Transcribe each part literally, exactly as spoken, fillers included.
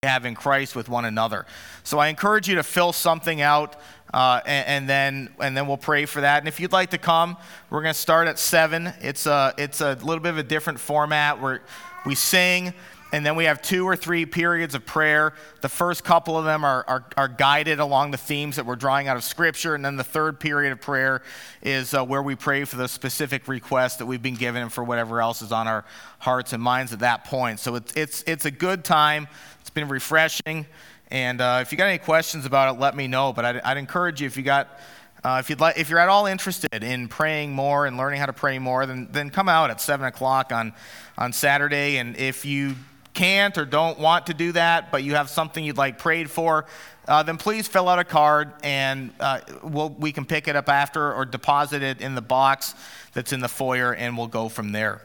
have in Christ with one another. So I encourage you to fill something out, uh, and, and then and then we'll pray for that. And if you'd like to come, we're going to start at seven. It's a it's a little bit of a different format where we sing, and then we have two or three periods of prayer. The first couple of them are, are, are guided along the themes that we're drawing out of Scripture, and then the third period of prayer is uh, where we pray for the specific requests that we've been given and for whatever else is on our hearts and minds at that point. So it's it's it's a good time. It's been refreshing, and uh, if you got any questions about it, let me know. But I'd, I'd encourage you, if you got, uh, if you'd like, if you're at all interested in praying more and learning how to pray more, then then come out at seven o'clock on on Saturday. And if you can't or don't want to do that, but you have something you'd like prayed for, uh, then please fill out a card, and uh, we'll, we can pick it up after or deposit it in the box that's in the foyer, and we'll go from there.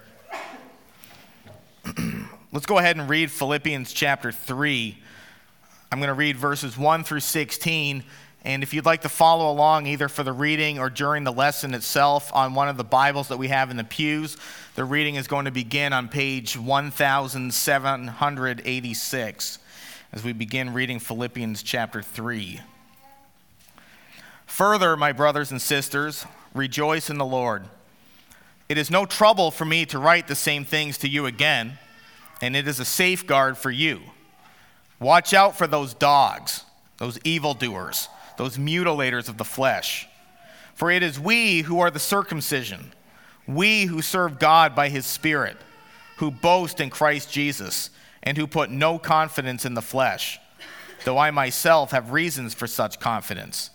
Let's go ahead and read Philippians chapter three. I'm going to read verses one through sixteen, and if you'd like to follow along either for the reading or during the lesson itself on one of the Bibles that we have in the pews, the reading is going to begin on page one thousand seven hundred eighty-six as we begin reading Philippians chapter three. Further, my brothers and sisters, rejoice in the Lord. It is no trouble for me to write the same things to you again, and it is a safeguard for you. Watch out for those dogs, those evildoers, those mutilators of the flesh. For it is we who are the circumcision, we who serve God by his Spirit, who boast in Christ Jesus, and who put no confidence in the flesh, though I myself have reasons for such confidence.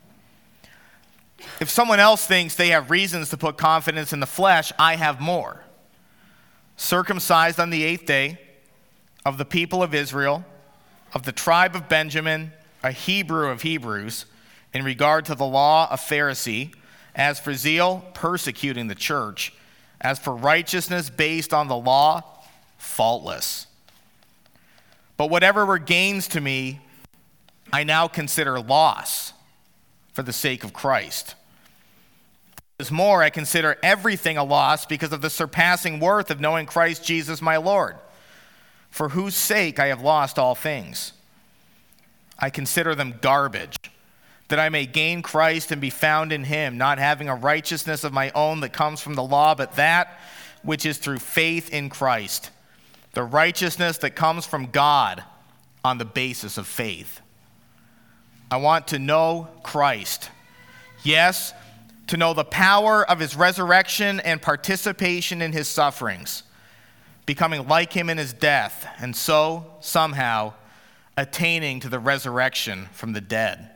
If someone else thinks they have reasons to put confidence in the flesh, I have more. Circumcised on the eighth day, of the people of Israel, of the tribe of Benjamin, a Hebrew of Hebrews, in regard to the law, a Pharisee, as for zeal, persecuting the church, as for righteousness based on the law, faultless. But whatever were gains to me, I now consider loss for the sake of Christ. As more, I consider everything a loss because of the surpassing worth of knowing Christ Jesus my Lord, for whose sake I have lost all things. I consider them garbage, that I may gain Christ and be found in him, not having a righteousness of my own that comes from the law, but that which is through faith in Christ, the righteousness that comes from God on the basis of faith. I want to know Christ. Yes, to know the power of his resurrection and participation in his sufferings, becoming like him in his death, and so, somehow, attaining to the resurrection from the dead.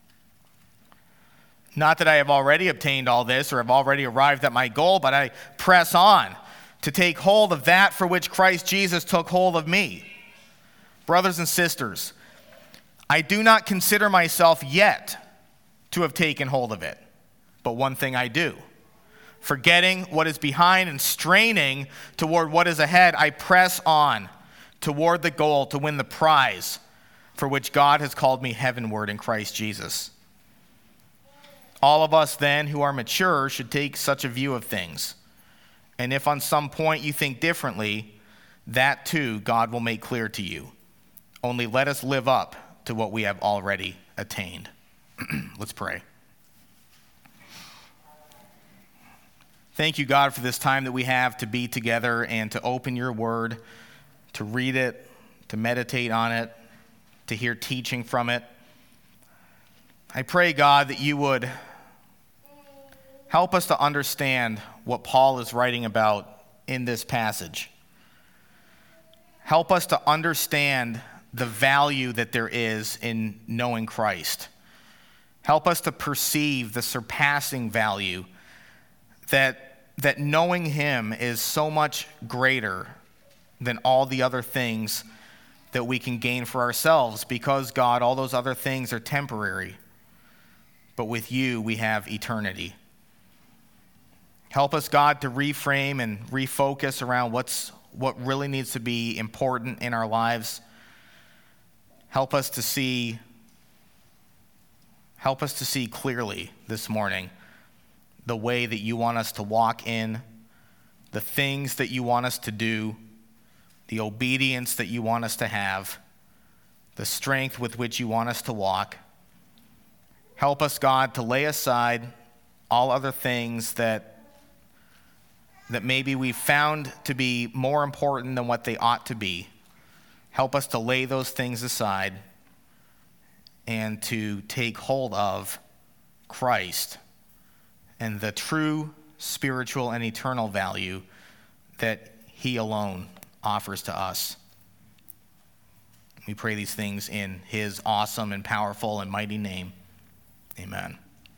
Not that I have already obtained all this or have already arrived at my goal, but I press on to take hold of that for which Christ Jesus took hold of me. Brothers and sisters, I do not consider myself yet to have taken hold of it. But one thing I do, forgetting what is behind and straining toward what is ahead, I press on toward the goal to win the prize for which God has called me heavenward in Christ Jesus. All of us then who are mature should take such a view of things. And if on some point you think differently, that too God will make clear to you. Only let us live up to what we have already attained. Let's pray. Thank you, God, for this time that we have to be together and to open your word, to read it, to meditate on it, to hear teaching from it. I pray, God, that you would help us to understand what Paul is writing about in this passage. Help us to understand the value that there is in knowing Christ. Help us to perceive the surpassing value that, that knowing him is so much greater than all the other things that we can gain for ourselves, because, God, all those other things are temporary. But with you, we have eternity. Help us, God, to reframe and refocus around what's what really needs to be important in our lives. Help us to see, help us to see clearly this morning the way that you want us to walk in, the things that you want us to do, the obedience that you want us to have, the strength with which you want us to walk. Help us, God, to lay aside all other things that, that maybe we've found to be more important than what they ought to be. Help us to lay those things aside and to take hold of Christ and the true spiritual and eternal value that he alone offers to us. We pray these things in his awesome and powerful and mighty name. Amen.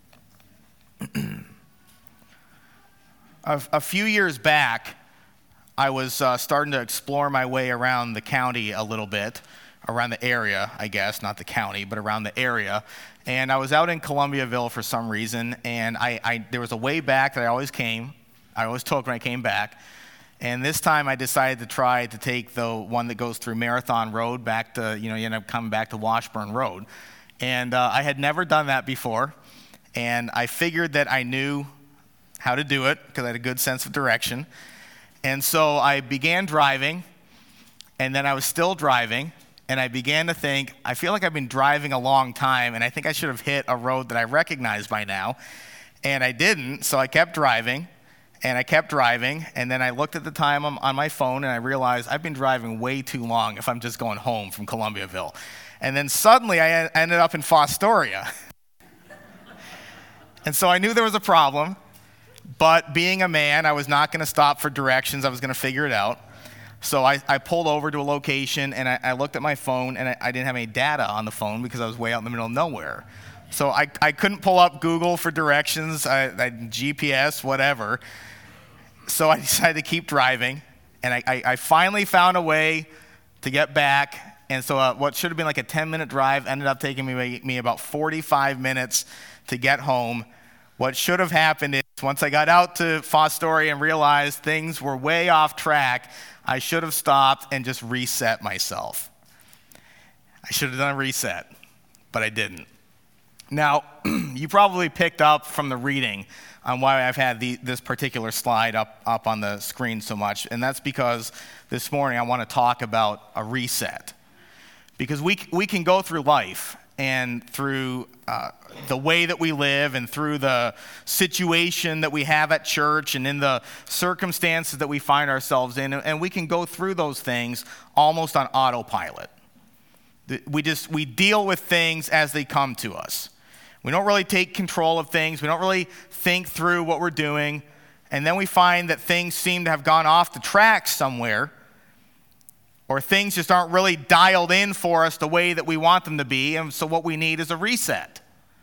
a, a few years back, I was uh, starting to explore my way around the county a little bit, around the area, I guess, not the county, but around the area. And I was out in Columbiaville for some reason, and I, I there was a way back that I always came. I always took when I came back. And this time I decided to try to take the one that goes through Marathon Road back to, you know, you end up coming back to Washburn Road. And uh, I had never done that before, and I figured that I knew how to do it because I had a good sense of direction. And so I began driving, and then I was still driving, and I began to think, I feel like I've been driving a long time, and I think I should have hit a road that I recognize by now. And I didn't, so I kept driving, and I kept driving, and then I looked at the time on, on my phone, and I realized I've been driving way too long if I'm just going home from Columbiaville. And then suddenly I ended up in Fostoria. And so I knew there was a problem, but being a man, I was not going to stop for directions. I was going to figure it out. So I, I pulled over to a location, and I, I looked at my phone, and I, I didn't have any data on the phone because I was way out in the middle of nowhere. So I, I couldn't pull up Google for directions, I, I, G P S, whatever. So I decided to keep driving, and I, I, I finally found a way to get back. And so uh, what should have been like a ten-minute drive ended up taking me, me about forty-five minutes to get home. What should have happened is once I got out to Fostoria and realized things were way off track, I should have stopped and just reset myself. I should have done a reset, but I didn't. Now, you probably picked up from the reading on why I've had the, this particular slide up, up on the screen so much, and that's because this morning I want to talk about a reset. Because we we can go through life and through uh, the way that we live and through the situation that we have at church and in the circumstances that we find ourselves in, and we can go through those things almost on autopilot. We just, we deal with things as they come to us. We don't really take control of things. We don't really think through what we're doing. And then we find that things seem to have gone off the track somewhere, or things just aren't really dialed in for us the way that we want them to be, and so what we need is a reset.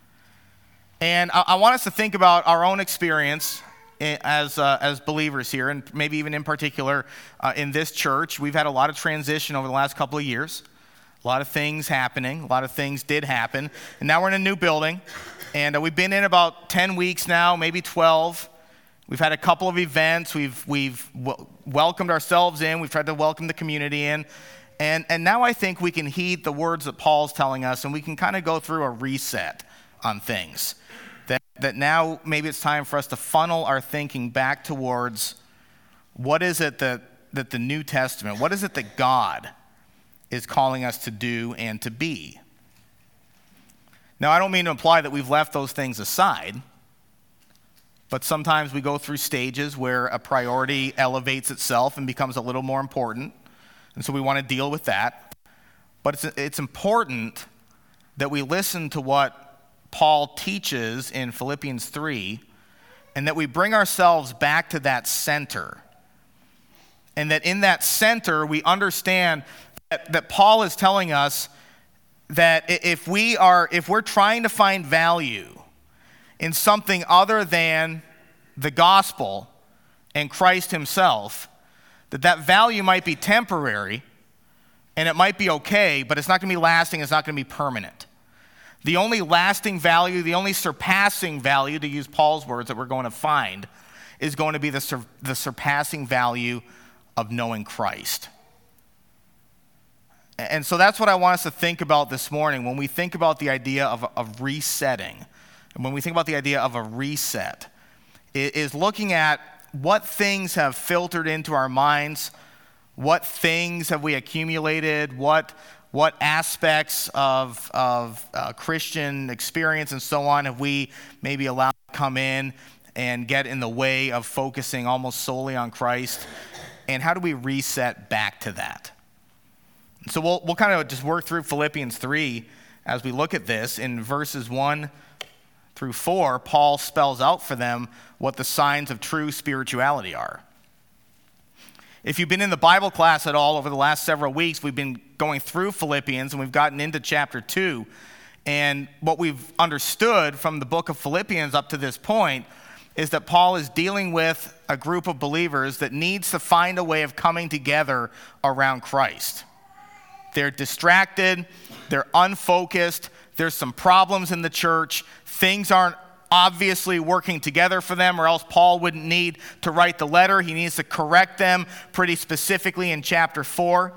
And I, I want us to think about our own experience as uh, as believers here, and maybe even in particular uh, in this church. We've had a lot of transition over the last couple of years, a lot of things happening, a lot of things did happen, and now we're in a new building, and uh, we've been in about ten weeks now, maybe twelve. We've had a couple of events. We've we've w- welcomed ourselves in. We've tried to welcome the community in. And, and now I think we can heed the words that Paul's telling us, and we can kind of go through a reset on things. That, that now maybe it's time for us to funnel our thinking back towards what is it that, that the New Testament, what is it that God is calling us to do and to be? Now, I don't mean to imply that we've left those things aside. But sometimes we go through stages where a priority elevates itself and becomes a little more important. And so we want to deal with that. But it's, it's important that we listen to what Paul teaches in Philippians three, and that we bring ourselves back to that center. And that in that center, we understand that, that Paul is telling us that if we are, if we're trying to find value in something other than the gospel and Christ himself, that that value might be temporary and it might be okay, but it's not going to be lasting, it's not going to be permanent. The only lasting value, the only surpassing value, to use Paul's words, that we're going to find is going to be the, sur- the surpassing value of knowing Christ. And so that's what I want us to think about this morning when we think about the idea of, of resetting. And when we think about the idea of a reset, it is looking at what things have filtered into our minds, what things have we accumulated, what What aspects of, of uh, Christian experience and so on have we maybe allowed to come in and get in the way of focusing almost solely on Christ? And how do we reset back to that? So we'll, we'll kind of just work through Philippians three as we look at this. In verses one through four, Paul spells out for them what the signs of true spirituality are. If you've been in the Bible class at all over the last several weeks, we've been going through Philippians and we've gotten into chapter two. And what we've understood from the book of Philippians up to this point is that Paul is dealing with a group of believers that needs to find a way of coming together around Christ. They're distracted, they're unfocused, there's some problems in the church, things aren't obviously working together for them, or else Paul wouldn't need to write the letter. He needs to correct them pretty specifically in chapter four.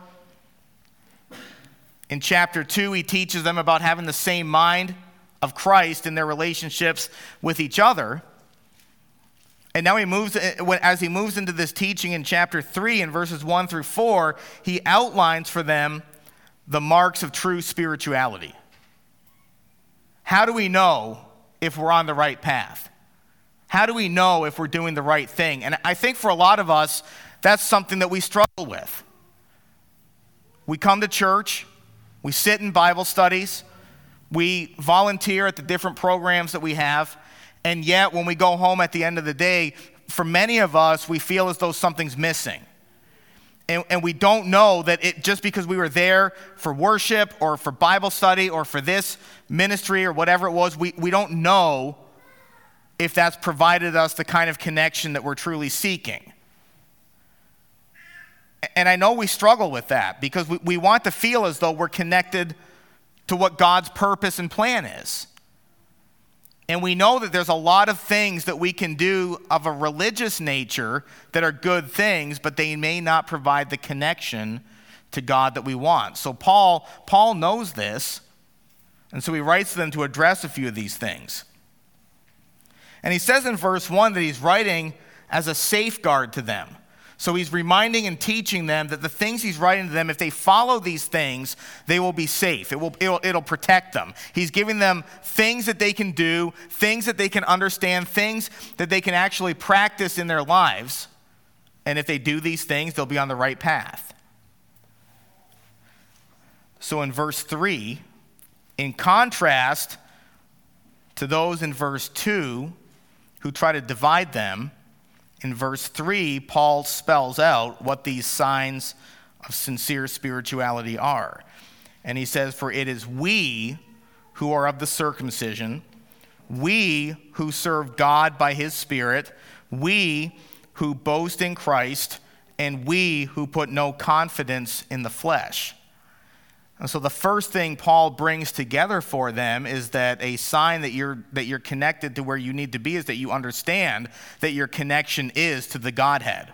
In chapter two, he teaches them about having the same mind of Christ in their relationships with each other. And now he moves, as he moves into this teaching in chapter three, in verses one through four, he outlines for them the marks of true spirituality. How do we know if we're on the right path? How do we know if we're doing the right thing? And I think for a lot of us, that's something that we struggle with. We come to church, we sit in Bible studies, we volunteer at the different programs that we have, and yet when we go home at the end of the day, for many of us, we feel as though something's missing. And, and we don't know that it just because we were there for worship or for Bible study or for this ministry or whatever it was, we, we don't know if that's provided us the kind of connection that we're truly seeking. And I know we struggle with that because we, we want to feel as though we're connected to what God's purpose and plan is. And we know that there's a lot of things that we can do of a religious nature that are good things, but they may not provide the connection to God that we want. So Paul, Paul knows this, and so he writes to them to address a few of these things. And he says in verse one that he's writing as a safeguard to them. So he's reminding and teaching them that the things he's writing to them, if they follow these things, they will be safe. It will, it'll, it'll protect them. He's giving them things that they can do, things that they can understand, things that they can actually practice in their lives. And if they do these things, they'll be on the right path. So in verse three, in contrast to those in verse two who try to divide them, in verse three, Paul spells out what these signs of sincere spirituality are. And he says, "For it is we who are of the circumcision, we who serve God by his Spirit, we who boast in Christ, and we who put no confidence in the flesh." And so the first thing Paul brings together for them is that a sign that you're that you're connected to where you need to be is that you understand that your connection is to the Godhead.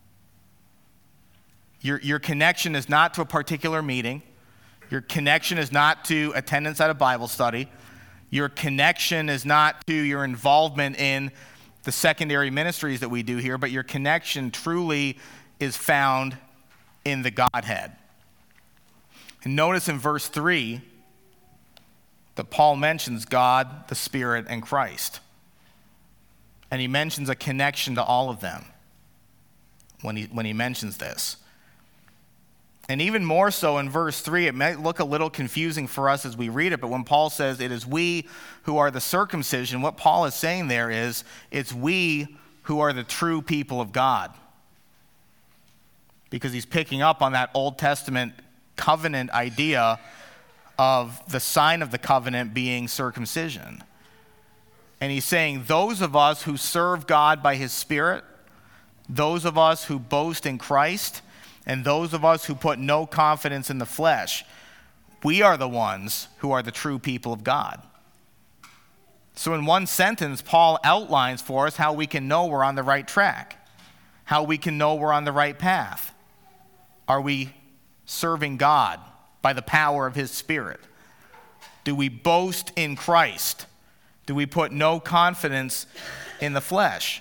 Your, your connection is not to a particular meeting. Your connection is not to attendance at a Bible study. Your connection is not to your involvement in the secondary ministries that we do here, but your connection truly is found in the Godhead. And notice in verse three that Paul mentions God, the Spirit, and Christ. And he mentions a connection to all of them when he, when he mentions this. And even more so in verse three, it might look a little confusing for us as we read it, but when Paul says it is we who are the circumcision, what Paul is saying there is it's we who are the true people of God. Because he's picking up on that Old Testament covenant idea of the sign of the covenant being circumcision. And he's saying those of us who serve God by his Spirit, those of us who boast in Christ, and those of us who put no confidence in the flesh, we are the ones who are the true people of God. So in one sentence, Paul outlines for us how we can know we're on the right track, how we can know we're on the right path. Are we serving God by the power of his Spirit? Do we boast in Christ? Do we put no confidence in the flesh?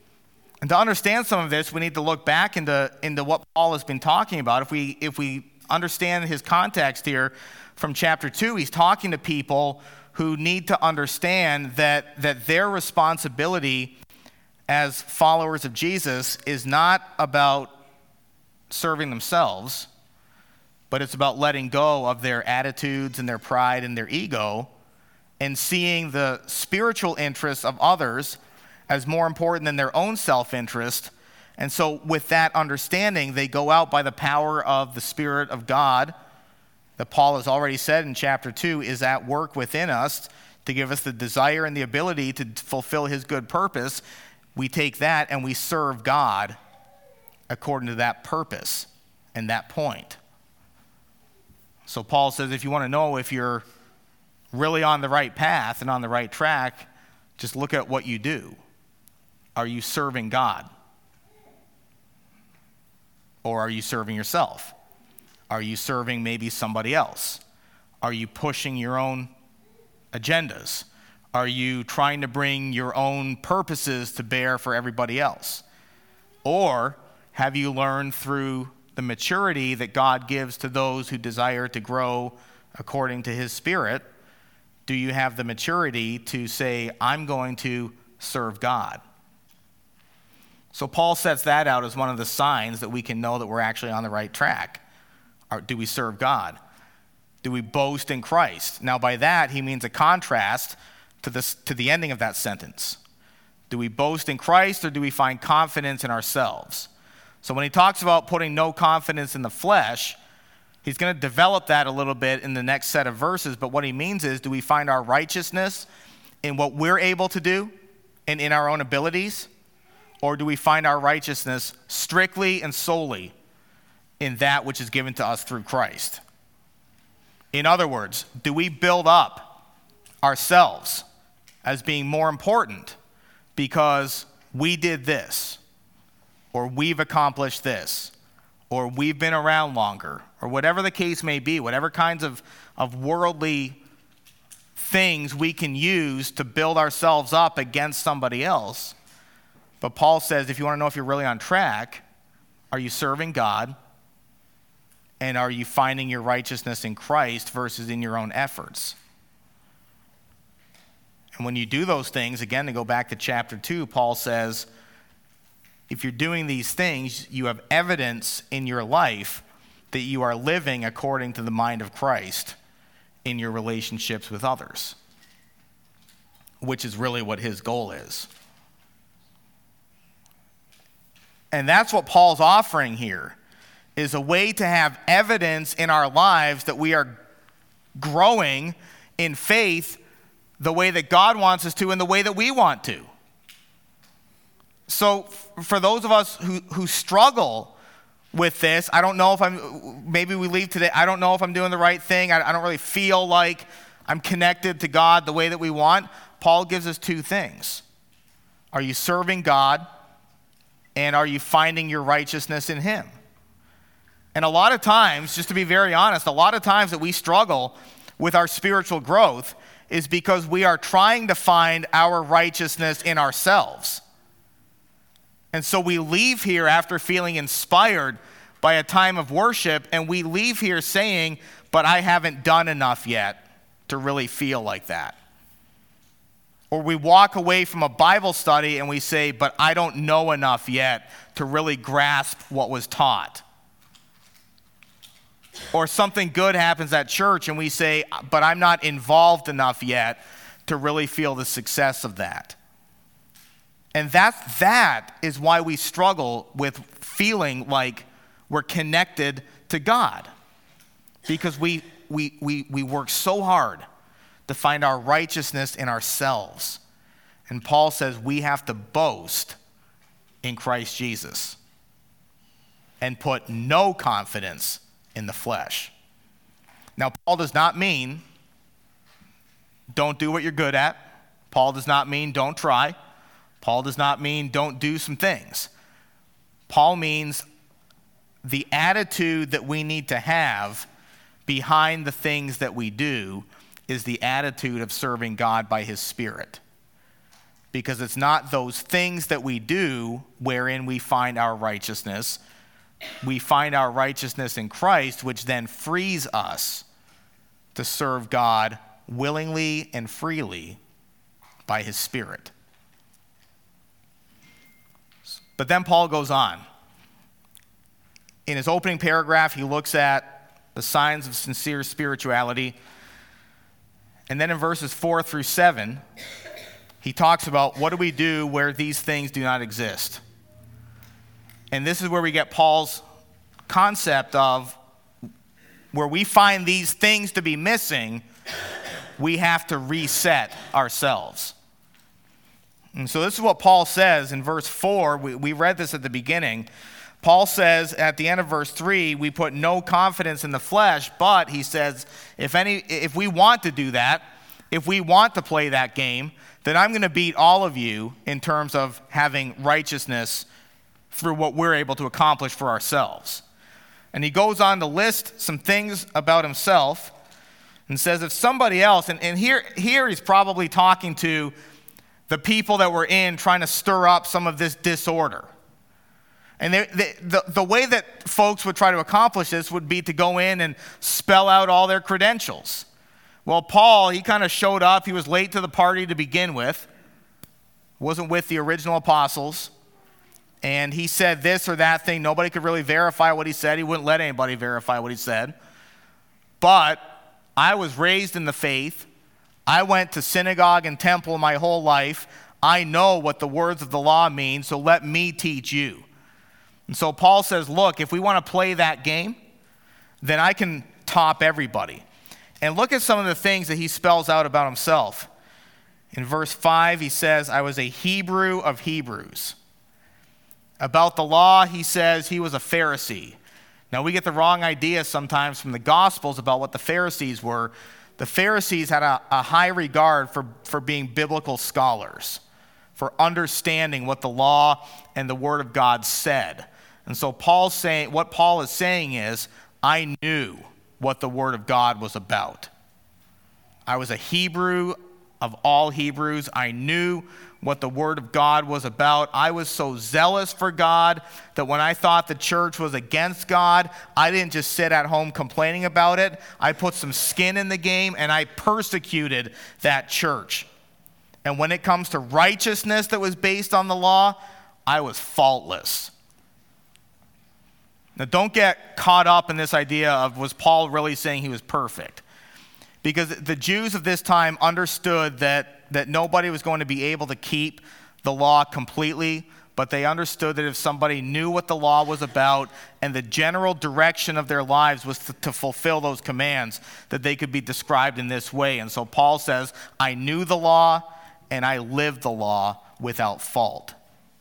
And to understand some of this, we need to look back into, into what Paul has been talking about. If we, if we understand his context here from chapter two. He's talking to people who need to understand that, that their responsibility as followers of Jesus is not about serving themselves, but it's about letting go of their attitudes and their pride and their ego and seeing the spiritual interests of others as more important than their own self-interest. And so with that understanding, they go out by the power of the Spirit of God that Paul has already said in chapter two is at work within us to give us the desire and the ability to fulfill his good purpose. We take that and we serve God according to that purpose and that point. So Paul says if you want to know if you're really on the right path and on the right track, just look at what you do. Are you serving God? Or are you serving yourself? Are you serving maybe somebody else? Are you pushing your own agendas? Are you trying to bring your own purposes to bear for everybody else? Or have you learned through the maturity that God gives to those who desire to grow according to his Spirit? Do you have the maturity to say, I'm going to serve God? So Paul sets that out as one of the signs that we can know that we're actually on the right track. Or do we serve God? Do we boast in Christ? Now by that, he means a contrast to, this, to the ending of that sentence. Do we boast in Christ or do we find confidence in ourselves? So when he talks about putting no confidence in the flesh, he's going to develop that a little bit in the next set of verses, but what he means is, do we find our righteousness in what we're able to do and in our own abilities? Or do we find our righteousness strictly and solely in that which is given to us through Christ? In other words, do we build up ourselves as being more important because we did this, or we've accomplished this, or we've been around longer, or whatever the case may be, whatever kinds of, of worldly things we can use to build ourselves up against somebody else? But Paul says, if you want to know if you're really on track, are you serving God? And are you finding your righteousness in Christ versus in your own efforts? And when you do those things, again, to go back to chapter two, Paul says, if you're doing these things, you have evidence in your life that you are living according to the mind of Christ in your relationships with others, which is really what his goal is. And that's what Paul's offering here, is a way to have evidence in our lives that we are growing in faith the way that God wants us to and the way that we want to. So for those of us who, who struggle with this, I don't know if I'm, maybe we leave today, I don't know if I'm doing the right thing. I, I don't really feel like I'm connected to God the way that we want. Paul gives us two things. Are you serving God? And are you finding your righteousness in him? And a lot of times, just to be very honest, a lot of times that we struggle with our spiritual growth is because we are trying to find our righteousness in ourselves. And so we leave here after feeling inspired by a time of worship, and we leave here saying, but I haven't done enough yet to really feel like that. Or we walk away from a Bible study and we say, but I don't know enough yet to really grasp what was taught. Or something good happens at church and we say, but I'm not involved enough yet to really feel the success of that. And that, that is why we struggle with feeling like we're connected to God. Because we, we, we, we work so hard to find our righteousness in ourselves. And Paul says we have to boast in Christ Jesus and put no confidence in the flesh. Now, Paul does not mean don't do what you're good at. Paul does not mean don't try. Paul does not mean don't do some things. Paul means the attitude that we need to have behind the things that we do is the attitude of serving God by his Spirit. Because it's not those things that we do wherein we find our righteousness, we find our righteousness in Christ, which then frees us to serve God willingly and freely by his Spirit. But then Paul goes on. In his opening paragraph, he looks at the signs of sincere spirituality. And then in verses four through seven, he talks about what do we do where these things do not exist. And this is where we get Paul's concept of where we find these things to be missing, we have to reset ourselves. And so this is what Paul says in verse four. We, we read this at the beginning. Paul says at the end of verse three, we put no confidence in the flesh, but he says, if any, if we want to do that, if we want to play that game, then I'm going to beat all of you in terms of having righteousness through what we're able to accomplish for ourselves. And he goes on to list some things about himself and says if somebody else, and, and here, here he's probably talking to the people that were in trying to stir up some of this disorder. And they, they, the, the way that folks would try to accomplish this would be to go in and spell out all their credentials. Well, Paul, he kind of showed up. He was late to the party to begin with. Wasn't with the original apostles. And he said this or that thing. Nobody could really verify what he said. He wouldn't let anybody verify what he said. But I was raised in the faith. I went to synagogue and temple my whole life. I know what the words of the law mean, so let me teach you. And so Paul says, look, if we want to play that game, then I can top everybody. And look at some of the things that he spells out about himself. In verse five, he says, I was a Hebrew of Hebrews. About the law, he says he was a Pharisee. Now, we get the wrong idea sometimes from the Gospels about what the Pharisees were. The Pharisees had a, a high regard for, for being biblical scholars, for understanding what the law and the Word of God said. And so Paul's saying, what Paul is saying is, I knew what the Word of God was about. I was a Hebrew of all Hebrews. I knew what the Word of God was about. I was so zealous for God that when I thought the church was against God, I didn't just sit at home complaining about it. I put some skin in the game and I persecuted that church. And when it comes to righteousness that was based on the law, I was faultless. Now, don't get caught up in this idea of was Paul really saying he was perfect? Because the Jews of this time understood that, that nobody was going to be able to keep the law completely, but they understood that if somebody knew what the law was about and the general direction of their lives was to, to fulfill those commands, that they could be described in this way. And so Paul says, I knew the law and I lived the law without fault.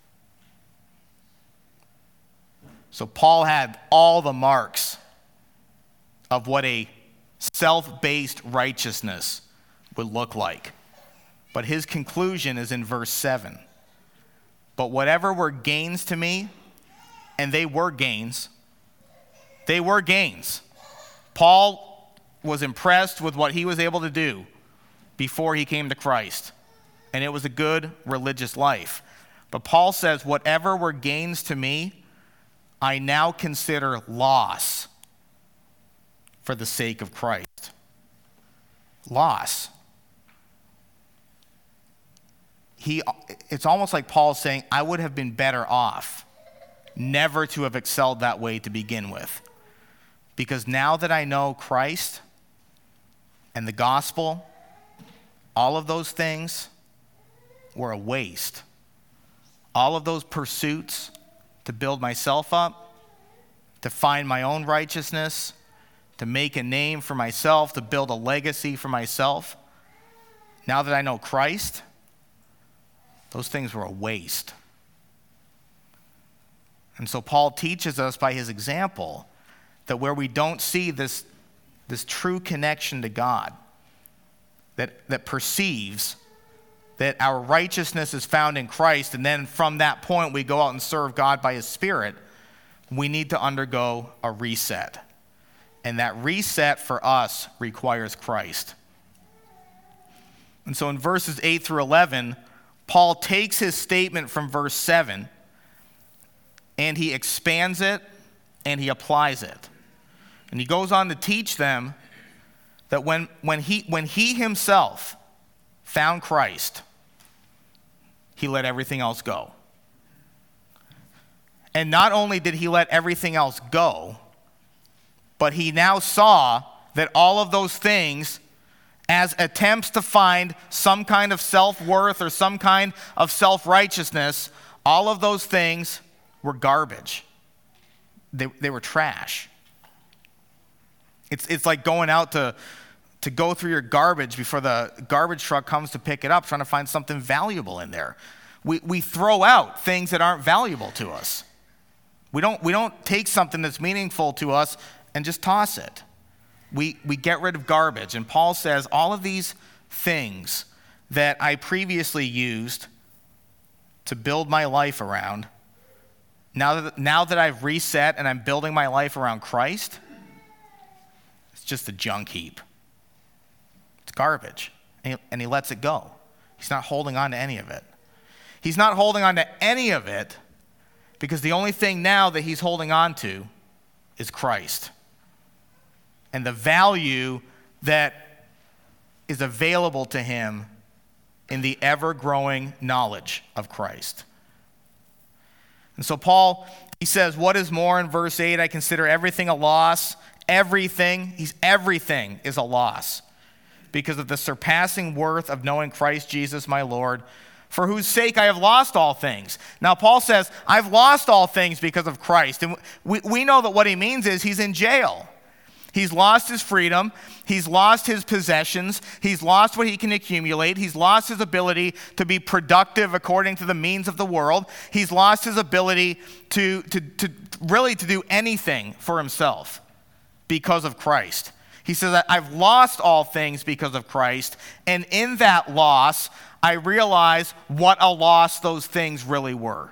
So Paul had all the marks of what a self-based righteousness would look like. But his conclusion is in verse seven. But whatever were gains to me, and they were gains, they were gains. Paul was impressed with what he was able to do before he came to Christ. And it was a good religious life. But Paul says, whatever were gains to me, I now consider loss for the sake of Christ. Loss. He, it's almost like Paul saying, I would have been better off never to have excelled that way to begin with. Because now that I know Christ and the gospel, all of those things were a waste. All of those pursuits to build myself up, to find my own righteousness, to make a name for myself, to build a legacy for myself. Now that I know Christ, those things were a waste. And so Paul teaches us by his example that where we don't see this, this true connection to God, that, that perceives that our righteousness is found in Christ, and then from that point we go out and serve God by his Spirit, we need to undergo a reset. And that reset for us requires Christ. And so in verses eight through eleven, Paul takes his statement from verse seven and he expands it and he applies it. And he goes on to teach them that when, when, he, when he himself found Christ, he let everything else go. And not only did he let everything else go, but he now saw that all of those things, as attempts to find some kind of self-worth or some kind of self-righteousness, all of those things were garbage. They, they were trash. It's, it's like going out to, to go through your garbage before the garbage truck comes to pick it up, trying to find something valuable in there. We, we throw out things that aren't valuable to us. We don't, we don't take something that's meaningful to us and just toss it. We, we get rid of garbage. And Paul says, all of these things that I previously used to build my life around, now that, now that I've reset and I'm building my life around Christ, it's just a junk heap. It's garbage. And he, and he lets it go. He's not holding on to any of it. He's not holding on to any of it because the only thing now that he's holding on to is Christ. And the value that is available to him in the ever-growing knowledge of Christ. And so Paul, he says, what is more in verse eight? I consider everything a loss. Everything, he's everything is a loss because of the surpassing worth of knowing Christ Jesus my Lord, for whose sake I have lost all things. Now Paul says, I've lost all things because of Christ. And we, we know that what he means is he's in jail. He's lost his freedom. He's lost his possessions. He's lost what he can accumulate. He's lost his ability to be productive according to the means of the world. He's lost his ability to, to, to really to do anything for himself because of Christ. He says, I've lost all things because of Christ, and in that loss, I realize what a loss those things really were.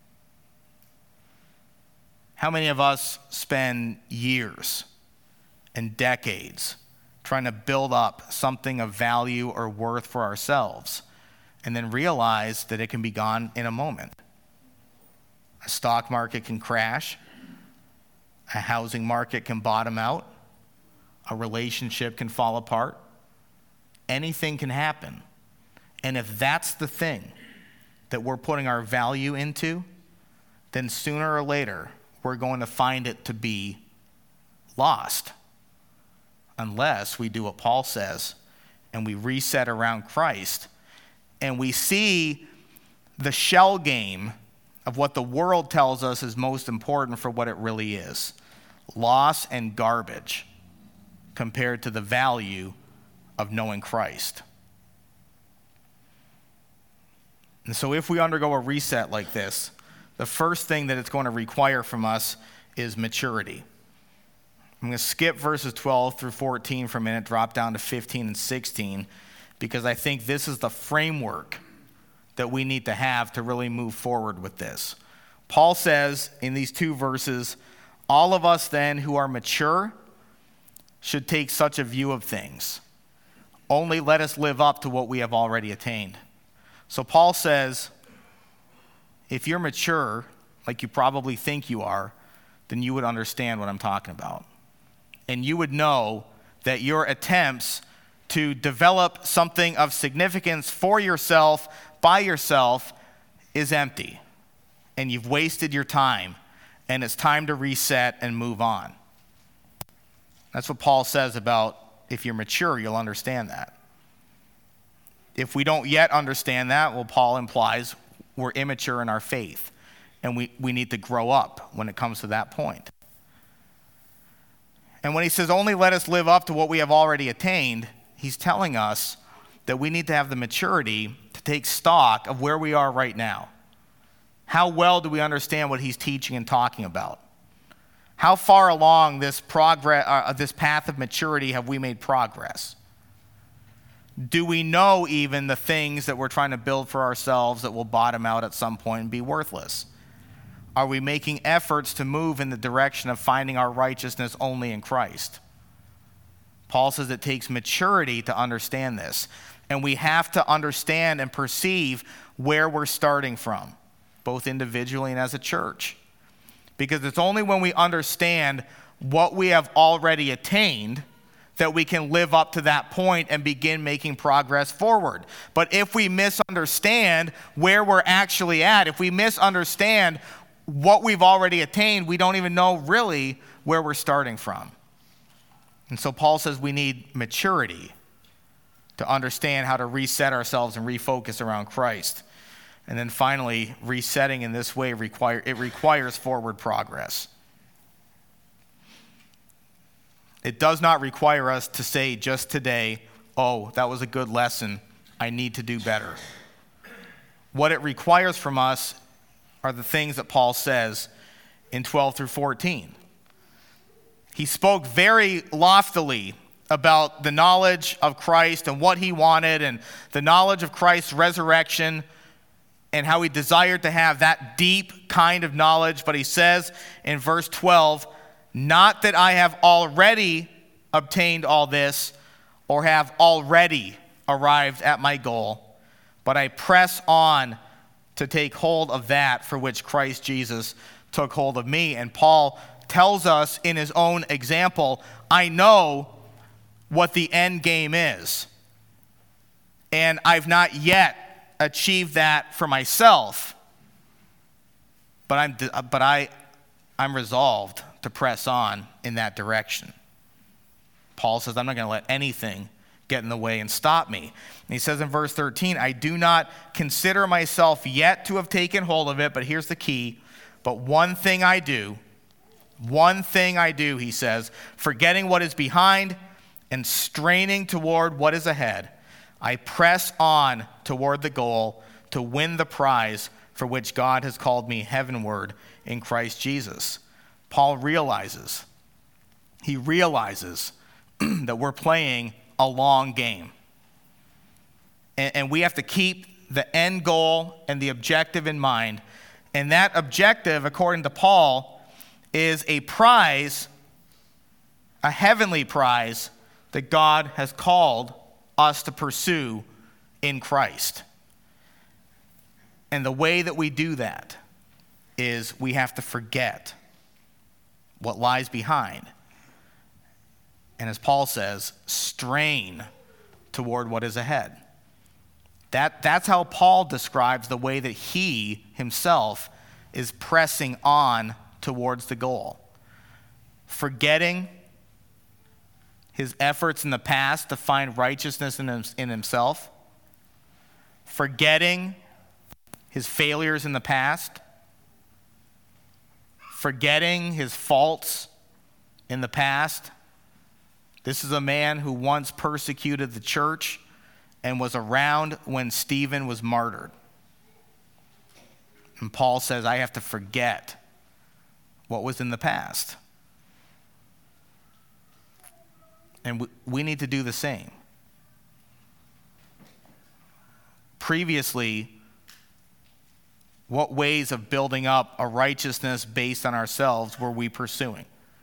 How many of us spend years and decades trying to build up something of value or worth for ourselves and then realize that it can be gone in a moment? A stock market can crash. A housing market can bottom out. A relationship can fall apart. Anything can happen. And if that's the thing that we're putting our value into, then sooner or later we're going to find it to be lost. Unless we do what Paul says and we reset around Christ and we see the shell game of what the world tells us is most important for what it really is. Loss and garbage compared to the value of knowing Christ. And so if we undergo a reset like this, the first thing that it's going to require from us is maturity. I'm going to skip verses twelve through fourteen for a minute, drop down to fifteen and sixteen, because I think this is the framework that we need to have to really move forward with this. Paul says in these two verses, all of us then who are mature should take such a view of things. Only let us live up to what we have already attained. So Paul says, if you're mature, like you probably think you are, then you would understand what I'm talking about. And you would know that your attempts to develop something of significance for yourself, by yourself, is empty. And you've wasted your time. And it's time to reset and move on. That's what Paul says about if you're mature, you'll understand that. If we don't yet understand that, well, Paul implies we're immature in our faith. And we, we need to grow up when it comes to that point. And when he says, only let us live up to what we have already attained, he's telling us that we need to have the maturity to take stock of where we are right now. How well do we understand what he's teaching and talking about? How far along this progress, uh, this path of maturity have we made progress? Do we know even the things that we're trying to build for ourselves that will bottom out at some point and be worthless? Are we making efforts to move in the direction of finding our righteousness only in Christ? Paul says it takes maturity to understand this. And we have to understand and perceive where we're starting from, both individually and as a church. because it's only when we understand what we have already attained that we can live up to that point and begin making progress forward. But if we misunderstand where we're actually at, if we misunderstand what we've already attained, we don't even know really where we're starting from. And so Paul says we need maturity to understand how to reset ourselves and refocus around Christ. And then finally, resetting in this way, require, it requires forward progress. It does not require us to say just today, oh, that was a good lesson, I need to do better. What it requires from us are the things that Paul says in twelve through fourteen. He spoke very loftily about the knowledge of Christ and what he wanted, and the knowledge of Christ's resurrection, and how he desired to have that deep kind of knowledge. But he says in verse twelve, not that I have already obtained all this or have already arrived at my goal, but I press on to take hold of that for which Christ Jesus took hold of me. And Paul tells us in his own example, I know what the end game is, and I've not yet achieved that for myself, but I'm but I I'm resolved to press on in that direction. Paul says, I'm not going to let anything get in the way and stop me. And he says in verse thirteen, I do not consider myself yet to have taken hold of it, but here's the key, but one thing I do, one thing I do, he says, forgetting what is behind and straining toward what is ahead, I press on toward the goal to win the prize for which God has called me heavenward in Christ Jesus. Paul realizes, he realizes that we're playing a long game. And, and we have to keep the end goal and the objective in mind. And that objective, according to Paul, is a prize, a heavenly prize that God has called us to pursue in Christ. And the way that we do that is we have to forget what lies behind. And as Paul says, strain toward what is ahead. That, that's how Paul describes the way that he himself is pressing on towards the goal. Forgetting his efforts in the past to find righteousness in, him, in himself. Forgetting his failures in the past. Forgetting his faults in the past. This is a man who once persecuted the church and was around when Stephen was martyred. And Paul says, I have to forget what was in the past. And we, we need to do the same. Previously, what ways of building up a righteousness based on ourselves were we pursuing?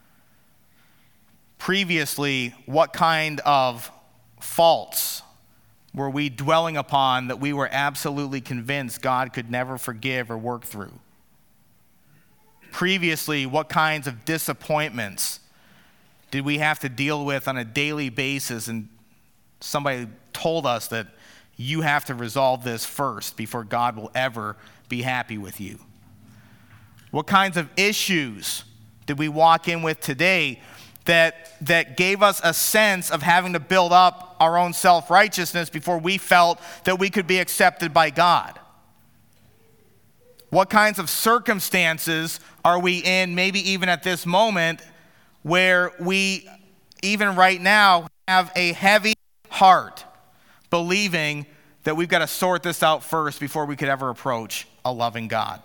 Previously, what kind of faults were we dwelling upon that we were absolutely convinced God could never forgive or work through? Previously, what kinds of disappointments did we have to deal with on a daily basis, and somebody told us that you have to resolve this first before God will ever be happy with you? What kinds of issues did we walk in with today that, that gave us a sense of having to build up our own self-righteousness before we felt that we could be accepted by God? What kinds of circumstances are we in, maybe even at this moment, where we, even right now, have a heavy heart, believing that we've got to sort this out first before we could ever approach a loving God?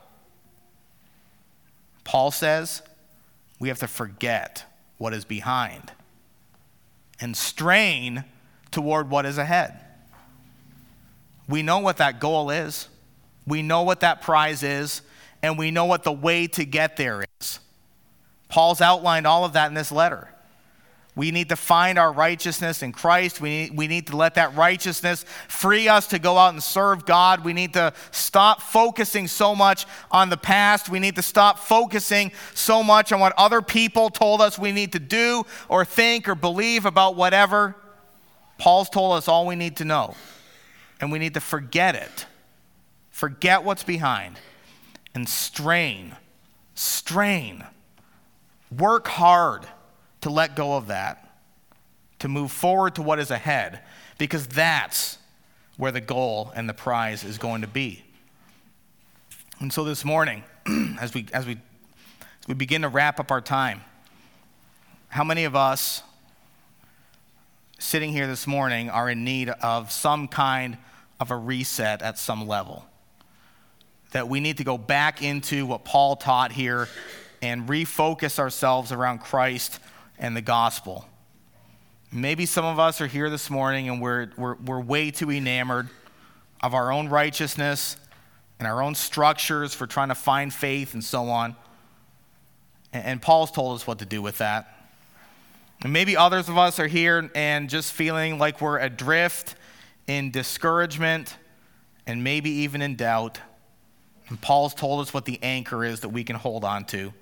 Paul says we have to forget what is behind and strain toward what is ahead. We know what that goal is. We know what that prize is, and we know what the way to get there is. Paul's outlined all of that in this letter. We need to find our righteousness in Christ. We need, we need to let that righteousness free us to go out and serve God. We need to stop focusing so much on the past. We need to stop focusing so much on what other people told us we need to do or think or believe about whatever. Paul's told us all we need to know, and we need to forget it. Forget what's behind and strain, strain, work hard to let go of that, to move forward to what is ahead, because that's where the goal and the prize is going to be. And so this morning, as we as we as we begin to wrap up our time, how many of us sitting here this morning are in need of some kind of a reset at some level? That we need to go back into what Paul taught here and refocus ourselves around Christ and the gospel. Maybe some of us are here this morning and we're, we're, we're way too enamored of our own righteousness and our own structures for trying to find faith and so on. And, and Paul's told us what to do with that. And maybe others of us are here and just feeling like we're adrift in discouragement and maybe even in doubt. And Paul's told us what the anchor is that we can hold on to.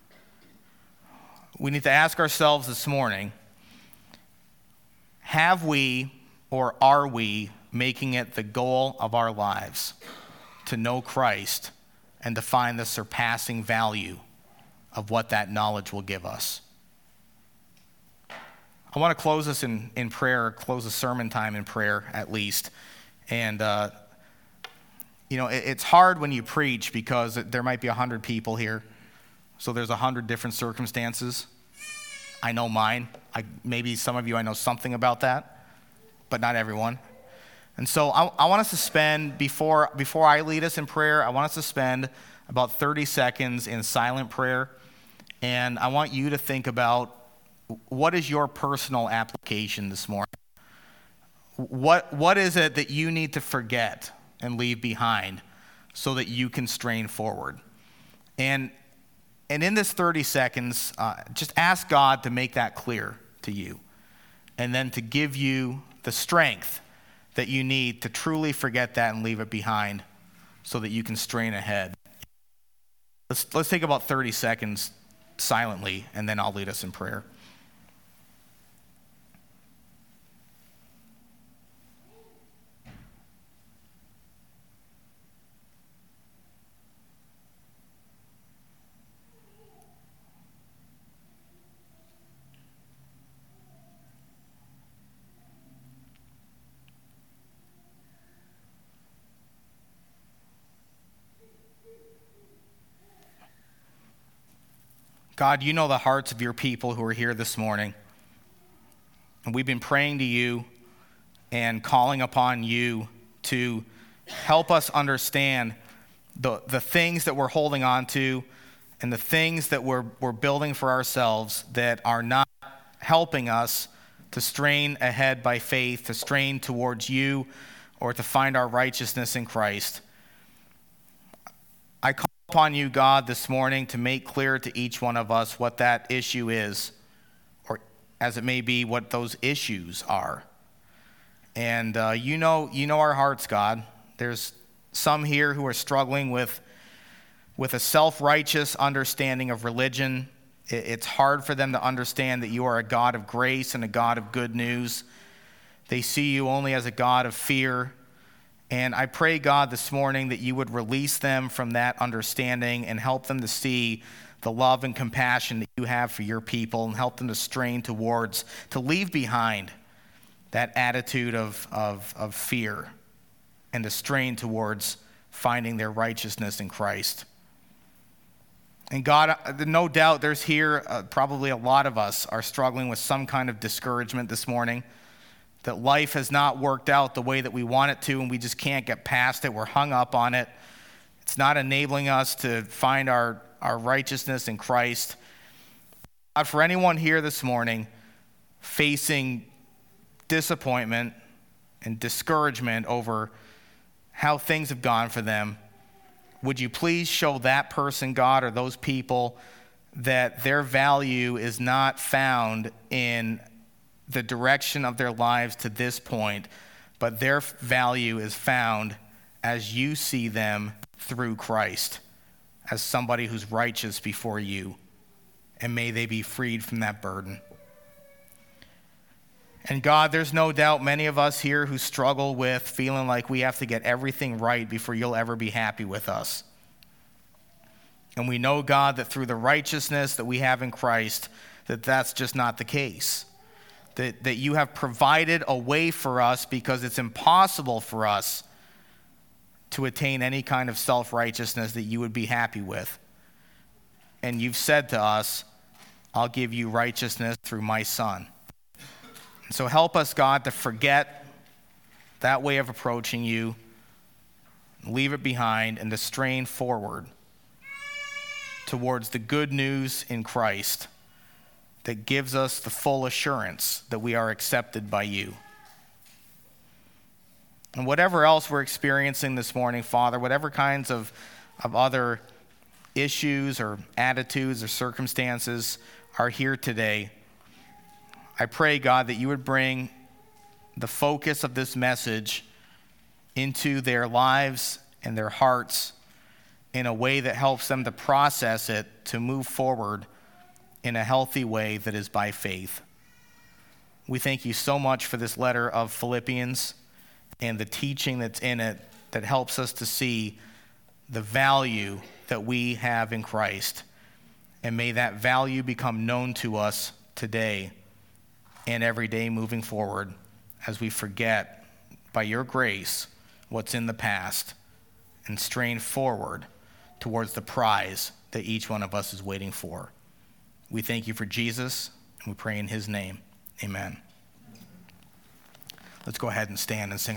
We need to ask ourselves this morning, have we or are we making it the goal of our lives to know Christ and to find the surpassing value of what that knowledge will give us? I want to close this in, in prayer, or close the sermon time in prayer at least. And, uh, you know, it, it's hard when you preach because there might be a hundred people here. So there's a hundred different circumstances. I know mine. I, maybe some of you, I know something about that, but not everyone. And so I, I want us to spend, before, before I lead us in prayer, I want us to spend about thirty seconds in silent prayer. And I want you to think about, what is your personal application this morning? What, what is it that you need to forget and leave behind so that you can strain forward? And And in this thirty seconds, uh, just ask God to make that clear to you, and then to give you the strength that you need to truly forget that and leave it behind so that you can strain ahead. Let's, let's take about thirty seconds silently, and then I'll lead us in prayer. God, you know the hearts of your people who are here this morning. And we've been praying to you and calling upon you to help us understand the, the things that we're holding on to and the things that we're, we're building for ourselves that are not helping us to strain ahead by faith, to strain towards you, or to find our righteousness in Christ. I call upon you, God, this morning to make clear to each one of us what that issue is, or as it may be, what those issues are. And uh, you know, you know our hearts, God. There's some here who are struggling with, with a self-righteous understanding of religion. It, it's hard for them to understand that you are a God of grace and a God of good news. They see you only as a God of fear. And I pray, God, this morning that you would release them from that understanding and help them to see the love and compassion that you have for your people, and help them to strain towards, to leave behind that attitude of, of, of fear, and to strain towards finding their righteousness in Christ. And God, no doubt there's here, uh, probably a lot of us are struggling with some kind of discouragement this morning, that life has not worked out the way that we want it to, and we just can't get past it. We're hung up on it. It's not enabling us to find our, our righteousness in Christ. God, for anyone here this morning facing disappointment and discouragement over how things have gone for them, would you please show that person, God, or those people, that their value is not found in the direction of their lives to this point, but their value is found as you see them through Christ, as somebody who's righteous before you. And may they be freed from that burden. And God, there's no doubt many of us here who struggle with feeling like we have to get everything right before you'll ever be happy with us. And we know, God, that through the righteousness that we have in Christ, that that's just not the case. That, that you have provided a way for us because it's impossible for us to attain any kind of self-righteousness that you would be happy with. And you've said to us, I'll give you righteousness through my Son. And so help us, God, to forget that way of approaching you, leave it behind, and to strain forward towards the good news in Christ that gives us the full assurance that we are accepted by you. And whatever else we're experiencing this morning, Father, whatever kinds of, of other issues or attitudes or circumstances are here today, I pray, God, that you would bring the focus of this message into their lives and their hearts in a way that helps them to process it, to move forward in a healthy way that is by faith. We thank you so much for this letter of Philippians and the teaching that's in it that helps us to see the value that we have in Christ. And may that value become known to us today and every day moving forward as we forget, by your grace, what's in the past and strain forward towards the prize that each one of us is waiting for. We thank you for Jesus, and we pray in his name. Amen. Let's go ahead and stand and sing our